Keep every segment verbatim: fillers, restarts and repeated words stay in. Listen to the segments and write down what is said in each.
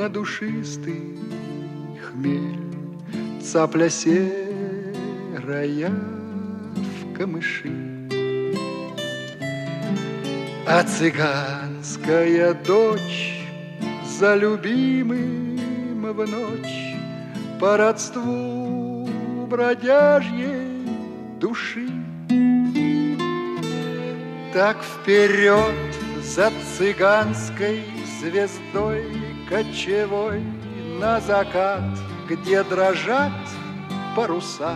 на душистый хмель, цапля серая в камыши. А цыганская дочь за любимым в ночь по родству бродяжьей души. Так вперед за цыганской звездой кочевой на закат, где дрожат паруса,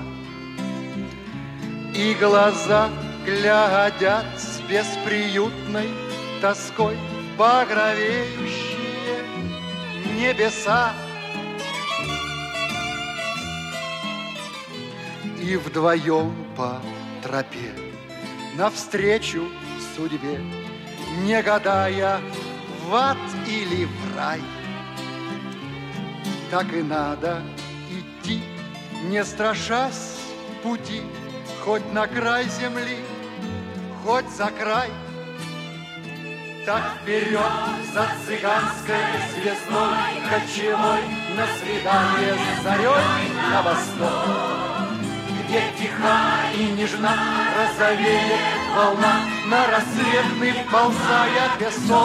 и глаза глядят с бесприютной тоской в багровеющие небеса. И вдвоем по тропе навстречу судьбе, не гадая, в ад или в рай, так и надо идти, не страшась пути, хоть на край земли, хоть за край. Так вперед за цыганской звездой кочевой на свидание с зарей на восток, где тиха и нежна розовеет волна, на рассветный вползая песок.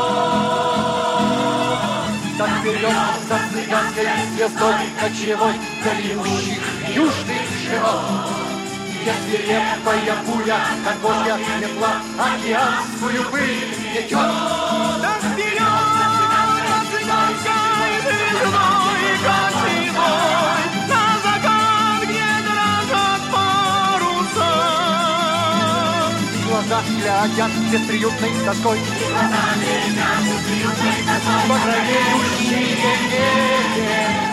Так вперед за цыганской звездой кочевой дающих южных широт, где свирепая буря, как божья метла, океанскую пыль метет. Так вперед за цыганской звездой кочевой на закат, где дрожат паруса. Глаза глядят бесприютной тоской, Глаза глядят бесприютной тоской, багровеющие небе.